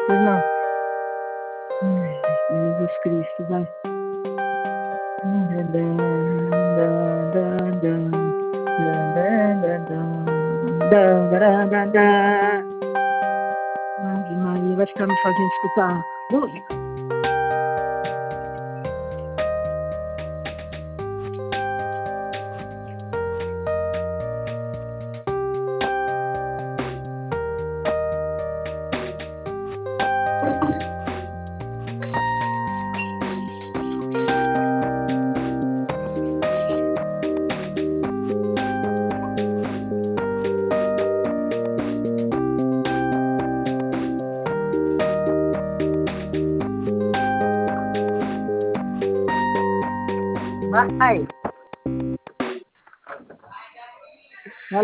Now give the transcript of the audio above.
Pois não. Jesus Cristo, vai. Ave Maria, vai ficar me fazendo escutar música. Vai.